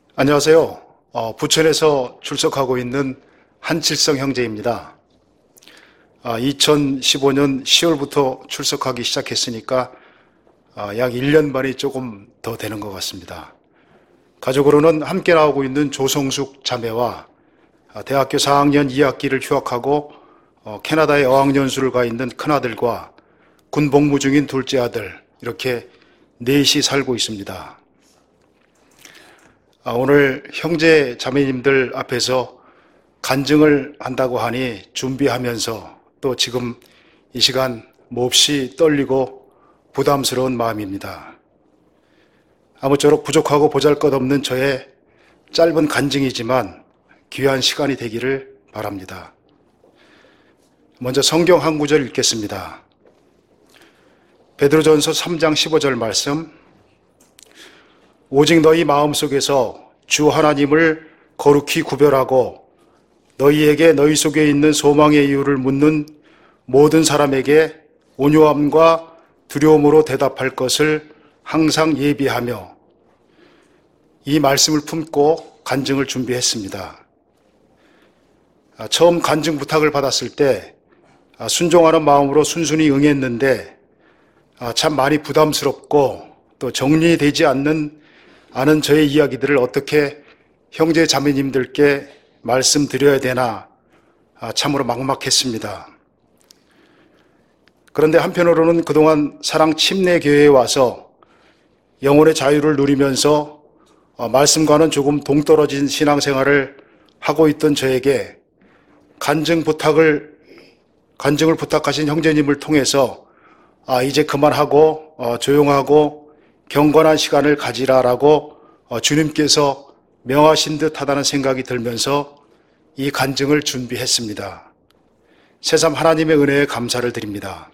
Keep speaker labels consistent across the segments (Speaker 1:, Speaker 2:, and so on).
Speaker 1: 안녕하세요. 부천에서 출석하고 있는 한칠성 형제입니다. 2015년 10월부터 출석하기 시작했으니까 약 1년 반이 조금 더 되는 것 같습니다. 가족으로는 함께 나오고 있는 조성숙 자매와 대학교 4학년 2학기를 휴학하고 캐나다에 어학연수를 가 있는 큰아들과 군 복무 중인 둘째 아들, 이렇게 넷이 살고 있습니다. 오늘 형제 자매님들 앞에서 간증을 한다고 하니 준비하면서 또 지금 이 시간 몹시 떨리고 부담스러운 마음입니다. 아무쪼록 부족하고 보잘것없는 저의 짧은 간증이지만 귀한 시간이 되기를 바랍니다. 먼저 성경 한 구절 읽겠습니다. 베드로전서 3장 15절 말씀. 오직 너희 마음속에서 주 하나님을 거룩히 구별하고 너희에게 너희 속에 있는 소망의 이유를 묻는 모든 사람에게 온유함과 두려움으로 대답할 것을 항상 예비하며, 이 말씀을 품고 간증을 준비했습니다. 처음 간증 부탁을 받았을 때 순종하는 마음으로 순순히 응했는데 참 많이 부담스럽고 또 정리되지 않는 저의 이야기들을 어떻게 형제 자매님들께 말씀드려야 되나 참으로 막막했습니다. 그런데 한편으로는 그동안 사랑 침례교회에 와서 영혼의 자유를 누리면서 말씀과는 조금 동떨어진 신앙생활을 하고 있던 저에게 간증을 부탁하신 형제님을 통해서 이제 그만하고 조용하고 경건한 시간을 가지라라고 주님께서 명하신 듯 하다는 생각이 들면서 이 간증을 준비했습니다. 새삼 하나님의 은혜에 감사를 드립니다.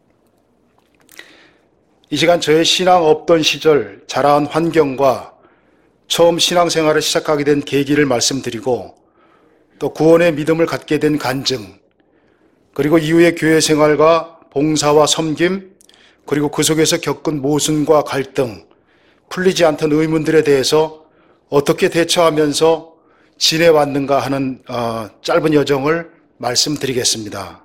Speaker 1: 이 시간 저의 신앙 없던 시절 자라한 환경과 처음 신앙생활을 시작하게 된 계기를 말씀드리고, 또 구원의 믿음을 갖게 된 간증, 그리고 이후의 교회 생활과 봉사와 섬김, 그리고 그 속에서 겪은 모순과 갈등, 풀리지 않던 의문들에 대해서 어떻게 대처하면서 지내왔는가 하는 짧은 여정을 말씀드리겠습니다.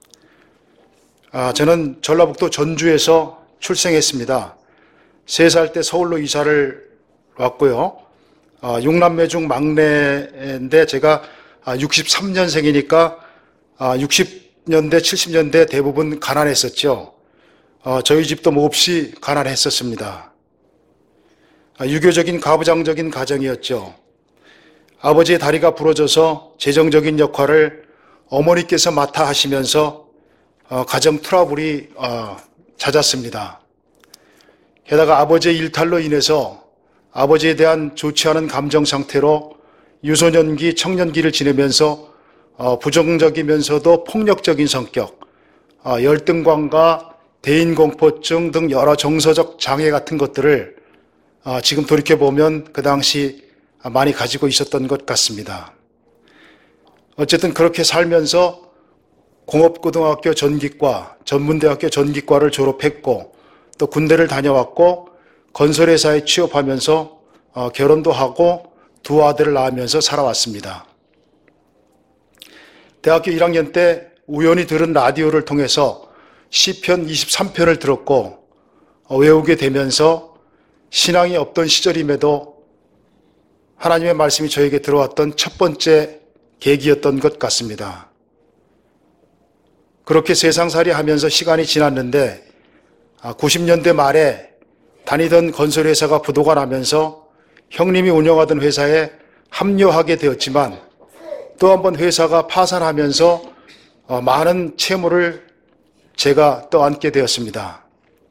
Speaker 1: 저는 전라북도 전주에서 출생했습니다. 3살 때 서울로 이사를 왔고요. 6남매 중 막내인데 제가 63년생이니까 60년대, 70년대 대부분 가난했었죠. 저희 집도 몹시 가난했었습니다. 유교적인 가부장적인 가정이었죠. 아버지의 다리가 부러져서 재정적인 역할을 어머니께서 맡아 하시면서 가정 트러블이 잦았습니다. 게다가 아버지의 일탈로 인해서 아버지에 대한 좋지 않은 감정 상태로 유소년기, 청년기를 지내면서 부정적이면서도 폭력적인 성격, 열등감과 대인공포증 등 여러 정서적 장애 같은 것들을 지금 돌이켜보면 그 당시 많이 가지고 있었던 것 같습니다. 어쨌든 그렇게 살면서 공업고등학교 전기과, 전문대학교 전기과를 졸업했고, 또 군대를 다녀왔고, 건설회사에 취업하면서 결혼도 하고 두 아들을 낳으면서 살아왔습니다. 대학교 1학년 때 우연히 들은 라디오를 통해서 시편 23편을 들었고 외우게 되면서 신앙이 없던 시절임에도 하나님의 말씀이 저에게 들어왔던 첫 번째 계기였던 것 같습니다. 그렇게 세상살이 하면서 시간이 지났는데 90년대 말에 다니던 건설회사가 부도가 나면서 형님이 운영하던 회사에 합류하게 되었지만 또 한 번 회사가 파산하면서 많은 채무를 제가 떠안게 되었습니다.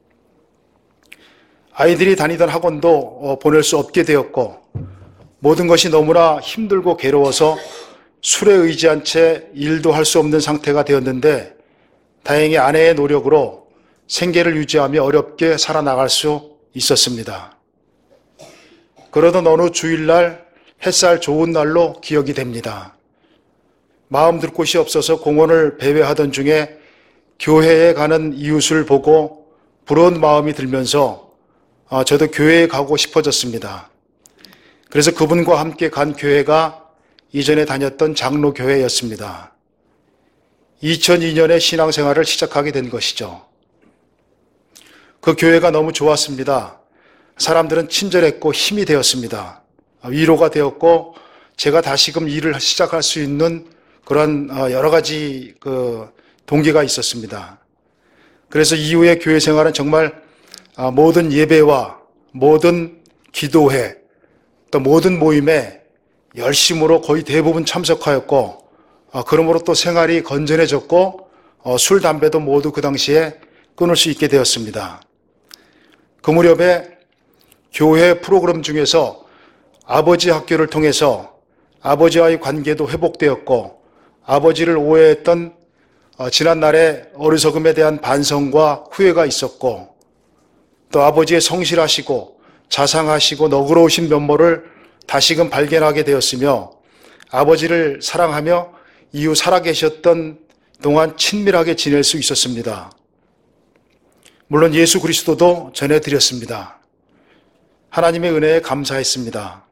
Speaker 1: 아이들이 다니던 학원도 보낼 수 없게 되었고, 모든 것이 너무나 힘들고 괴로워서 술에 의지한 채 일도 할 수 없는 상태가 되었는데, 다행히 아내의 노력으로 생계를 유지하며 어렵게 살아나갈 수 있었습니다. 그러던 어느 주일날 햇살 좋은 날로 기억이 됩니다. 마음 둘 곳이 없어서 공원을 배회하던 중에 교회에 가는 이웃을 보고 부러운 마음이 들면서 저도 교회에 가고 싶어졌습니다. 그래서 그분과 함께 간 교회가 이전에 다녔던 장로교회였습니다. 2002년에 신앙생활을 시작하게 된 것이죠. 그 교회가 너무 좋았습니다. 사람들은 친절했고 힘이 되었습니다. 위로가 되었고 제가 다시금 일을 시작할 수 있는 그런 여러 가지 동기가 있었습니다. 그래서 이후에 교회 생활은 정말 모든 예배와 모든 기도회 또 모든 모임에 열심으로 거의 대부분 참석하였고 그러므로 또 생활이 건전해졌고 술, 담배도 모두 그 당시에 끊을 수 있게 되었습니다. 그 무렵에 교회 프로그램 중에서 아버지 학교를 통해서 아버지와의 관계도 회복되었고 아버지를 오해했던 지난날의 어리석음에 대한 반성과 후회가 있었고 또 아버지의 성실하시고 자상하시고 너그러우신 면모를 다시금 발견하게 되었으며 아버지를 사랑하며 이후 살아계셨던 동안 친밀하게 지낼 수 있었습니다. 물론 예수 그리스도도 전해드렸습니다. 하나님의 은혜에 감사했습니다.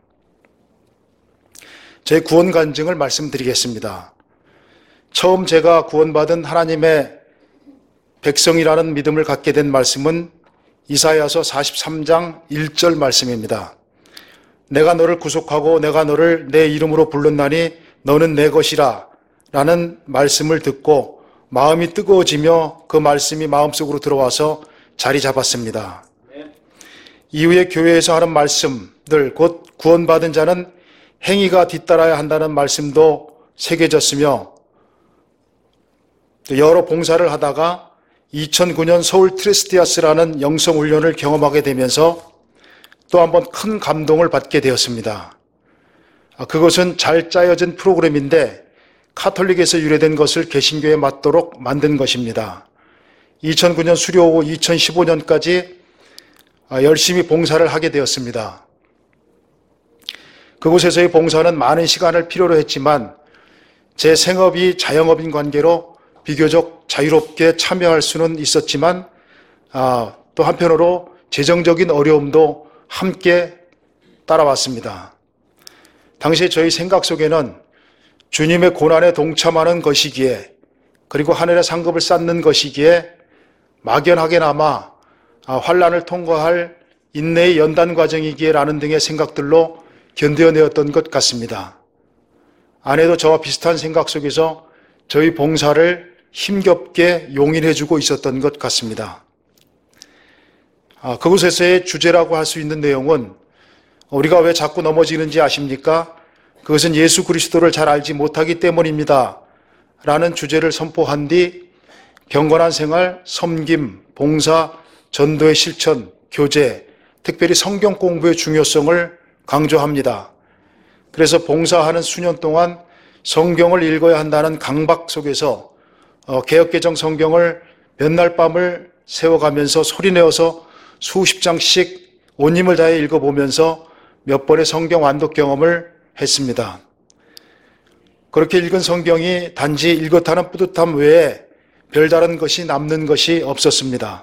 Speaker 1: 제 구원 간증을 말씀드리겠습니다. 처음 제가 구원받은 하나님의 백성이라는 믿음을 갖게 된 말씀은 이사야서 43장 1절 말씀입니다. 내가 너를 구속하고 내가 너를 내 이름으로 불렀나니 너는 내 것이라 라는 말씀을 듣고 마음이 뜨거워지며 그 말씀이 마음속으로 들어와서 자리 잡았습니다. 이후에 교회에서 하는 말씀들, 곧 구원받은 자는 행위가 뒤따라야 한다는 말씀도 새겨졌으며 여러 봉사를 하다가 2009년 서울 트레스티아스라는 영성훈련을 경험하게 되면서 또 한 번 큰 감동을 받게 되었습니다. 그것은 잘 짜여진 프로그램인데 카톨릭에서 유래된 것을 개신교에 맞도록 만든 것입니다. 2009년 수료 후 2015년까지 열심히 봉사를 하게 되었습니다. 그곳에서의 봉사는 많은 시간을 필요로 했지만 제 생업이 자영업인 관계로 비교적 자유롭게 참여할 수는 있었지만 또 한편으로 재정적인 어려움도 함께 따라왔습니다. 당시에 저희 생각 속에는 주님의 고난에 동참하는 것이기에 그리고 하늘의 상급을 쌓는 것이기에 막연하게나마 환난을 통과할 인내의 연단 과정이기에 라는 등의 생각들로 견뎌내었던 것 같습니다. 아내도 저와 비슷한 생각 속에서 저희 봉사를 힘겹게 용인해주고 있었던 것 같습니다. 그곳에서의 주제라고 할 수 있는 내용은 우리가 왜 자꾸 넘어지는지 아십니까? 그것은 예수 그리스도를 잘 알지 못하기 때문입니다. 라는 주제를 선포한 뒤 경건한 생활, 섬김, 봉사, 전도의 실천, 교제, 특별히 성경 공부의 중요성을 강조합니다. 그래서 봉사하는 수년 동안 성경을 읽어야 한다는 강박 속에서 개역개정 성경을 몇 날 밤을 세워가면서 소리내어서 수십 장씩 온 힘을 다해 읽어보면서 몇 번의 성경 완독 경험을 했습니다. 그렇게 읽은 성경이 단지 읽었다는 뿌듯함 외에 별다른 것이 남는 것이 없었습니다.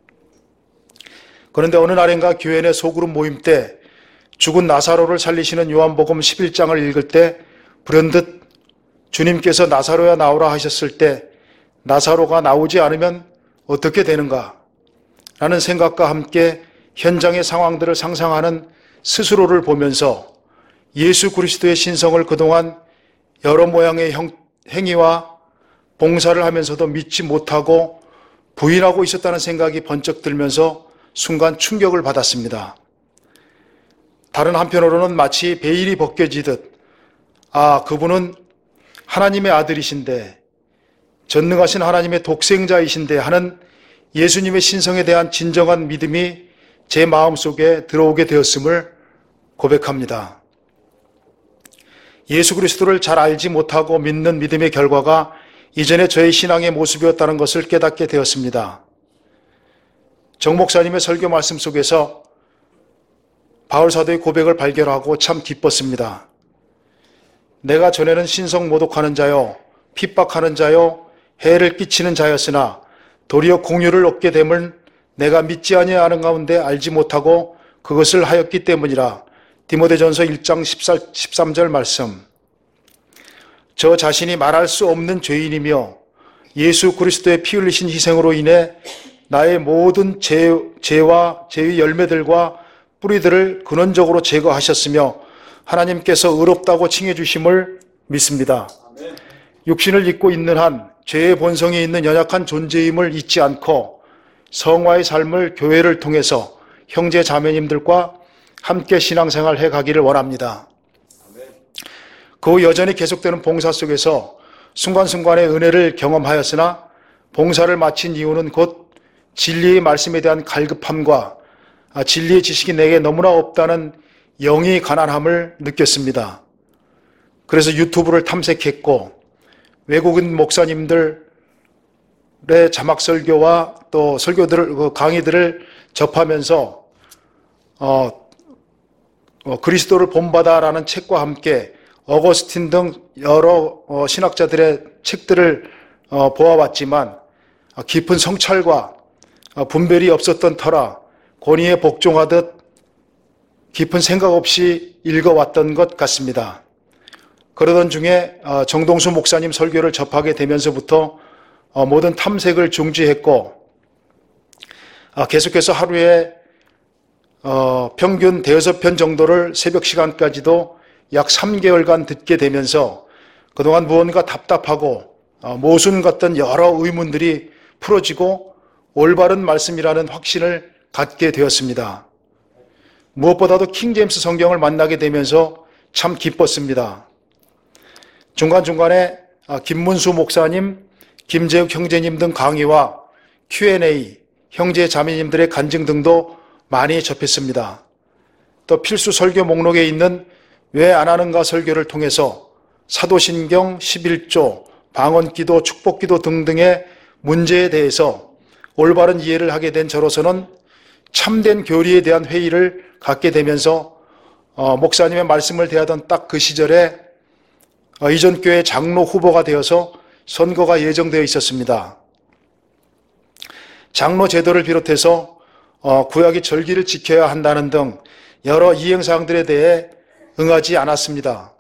Speaker 1: 그런데 어느 날인가 교회 내 소그룹 모임 때 죽은 나사로를 살리시는 요한복음 11장을 읽을 때 불현듯 주님께서 나사로야 나오라 하셨을 때 나사로가 나오지 않으면 어떻게 되는가? 라는 생각과 함께 현장의 상황들을 상상하는 스스로를 보면서 예수 그리스도의 신성을 그동안 여러 모양의 행위와 봉사를 하면서도 믿지 못하고 부인하고 있었다는 생각이 번쩍 들면서 순간 충격을 받았습니다. 다른 한편으로는 마치 베일이 벗겨지듯 그분은 하나님의 아들이신데 전능하신 하나님의 독생자이신데 하는 예수님의 신성에 대한 진정한 믿음이 제 마음속에 들어오게 되었음을 고백합니다. 예수 그리스도를 잘 알지 못하고 믿는 믿음의 결과가 이전에 저의 신앙의 모습이었다는 것을 깨닫게 되었습니다. 정 목사님의 설교 말씀 속에서 바울 사도의 고백을 발견하고 참 기뻤습니다. 내가 전에는 신성 모독하는 자요, 핍박하는 자요, 해를 끼치는 자였으나 도리어 공유를 얻게 됨을 내가 믿지 아니하는 가운데 알지 못하고 그것을 하였기 때문이라. 디모데전서 1장 13절 말씀. 저 자신이 말할 수 없는 죄인이며 예수 그리스도의 피 흘리신 희생으로 인해 나의 모든 죄와 죄의 열매들과 뿌리들을 근원적으로 제거하셨으며 하나님께서 의롭다고 칭해 주심을 믿습니다. 육신을 입고 있는 한 죄의 본성에 있는 연약한 존재임을 잊지 않고 성화의 삶을 교회를 통해서 형제 자매님들과 함께 신앙생활 해가기를 원합니다. 그 여전히 계속되는 봉사 속에서 순간순간의 은혜를 경험하였으나 봉사를 마친 이유는 곧 진리의 말씀에 대한 갈급함과 진리의 지식이 내게 너무나 없다는 영이 가난함을 느꼈습니다. 그래서 유튜브를 탐색했고 외국인 목사님들의 자막 설교와 또 강의들을 접하면서 그리스도를 본받아라는 책과 함께 어거스틴 등 여러 신학자들의 책들을 보아왔지만 깊은 성찰과 분별이 없었던 터라 권위에 복종하듯 깊은 생각 없이 읽어왔던 것 같습니다. 그러던 중에 정동수 목사님 설교를 접하게 되면서부터 모든 탐색을 중지했고 계속해서 하루에 평균 5편 정도를 새벽 시간까지도 약 3개월간 듣게 되면서 그동안 무언가 답답하고 모순 같던 여러 의문들이 풀어지고 올바른 말씀이라는 확신을 갖게 되었습니다. 무엇보다도 킹제임스 성경을 만나게 되면서 참 기뻤습니다. 중간중간에 김문수 목사님, 김재욱 형제님 등 강의와 Q&A, 형제 자매님들의 간증 등도 많이 접했습니다. 또 필수 설교 목록에 있는 왜 안 하는가 설교를 통해서 사도신경 11조, 방언기도, 축복기도 등등의 문제에 대해서 올바른 이해를 하게 된 저로서는 참된 교리에 대한 회의를 갖게 되면서 목사님의 말씀을 대하던 딱 그 시절에 이전 교회 장로 후보가 되어서 선거가 예정되어 있었습니다. 장로 제도를 비롯해서 구약의 절기를 지켜야 한다는 등 여러 이행사항들에 대해 응하지 않았습니다.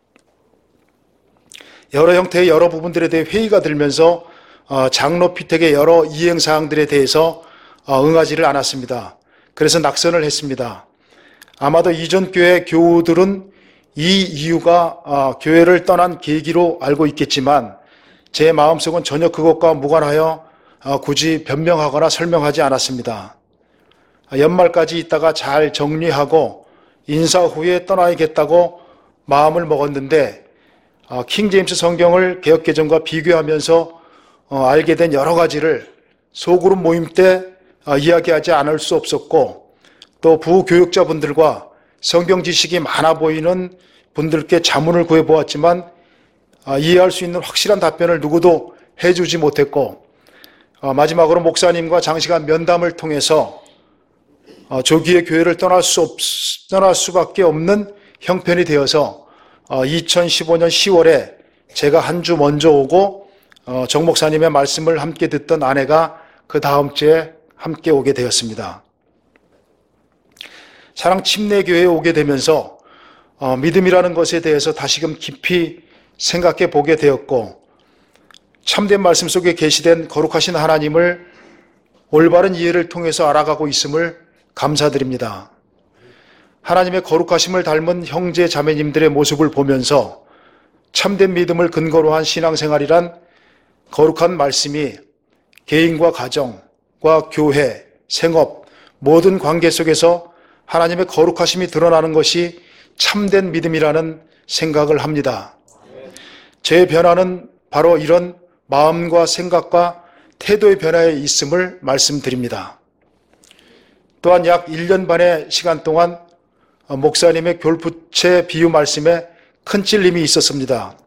Speaker 1: 여러 형태의 여러 부분들에 대해 회의가 들면서 장로 피택의 여러 이행사항들에 대해서 응하지를 않았습니다. 그래서 낙선을 했습니다. 아마도 이전 교회 교우들은 이 이유가 교회를 떠난 계기로 알고 있겠지만 제 마음속은 전혀 그것과 무관하여 굳이 변명하거나 설명하지 않았습니다. 연말까지 있다가 잘 정리하고 인사 후에 떠나야겠다고 마음을 먹었는데 킹제임스 성경을 개역개정과 비교하면서 알게 된 여러 가지를 소그룹 모임 때 이야기하지 않을 수 없었고 또 부교육자분들과 성경 지식이 많아 보이는 분들께 자문을 구해보았지만 이해할 수 있는 확실한 답변을 누구도 해주지 못했고 마지막으로 목사님과 장시간 면담을 통해서 조기에 교회를 떠날 수밖에 없는 형편이 되어서 2015년 10월에 제가 한 주 먼저 오고 정 목사님의 말씀을 함께 듣던 아내가 그 다음 주에 함께 오게 되었습니다. 사랑 침례교회에 오게 되면서 믿음이라는 것에 대해서 다시금 깊이 생각해 보게 되었고 참된 말씀 속에 계시된 거룩하신 하나님을 올바른 이해를 통해서 알아가고 있음을 감사드립니다. 하나님의 거룩하심을 닮은 형제 자매님들의 모습을 보면서 참된 믿음을 근거로 한 신앙생활이란 거룩한 말씀이 개인과 가정과 교회, 생업, 모든 관계 속에서 하나님의 거룩하심이 드러나는 것이 참된 믿음이라는 생각을 합니다. 제 변화는 바로 이런 마음과 생각과 태도의 변화에 있음을 말씀드립니다. 또한 약 1년 반의 시간 동안 목사님의 교부채 비유 말씀에 큰 찔림이 있었습니다.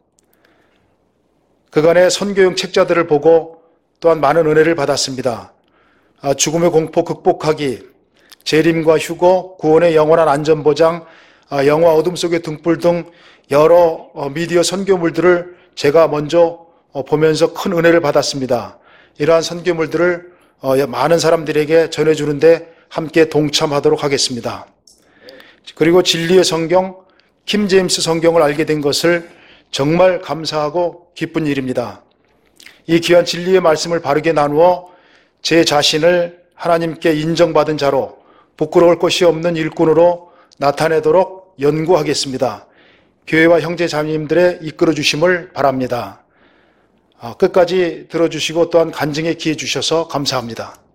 Speaker 1: 그간의 선교용 책자들을 보고 또한 많은 은혜를 받았습니다. 죽음의 공포 극복하기, 재림과 휴거, 구원의 영원한 안전보장, 영화 어둠 속의 등불 등 여러 미디어 선교물들을 제가 먼저 보면서 큰 은혜를 받았습니다. 이러한 선교물들을 많은 사람들에게 전해주는데 함께 동참하도록 하겠습니다. 그리고 진리의 성경, 킴 제임스 성경을 알게 된 것을 정말 감사하고 기쁜 일입니다. 이 귀한 진리의 말씀을 바르게 나누어 제 자신을 하나님께 인정받은 자로 부끄러울 것이 없는 일꾼으로 나타내도록 연구하겠습니다. 교회와 형제 자매님들의 이끌어 주심을 바랍니다. 끝까지 들어주시고 또한 간증의 기회 주셔서 감사합니다.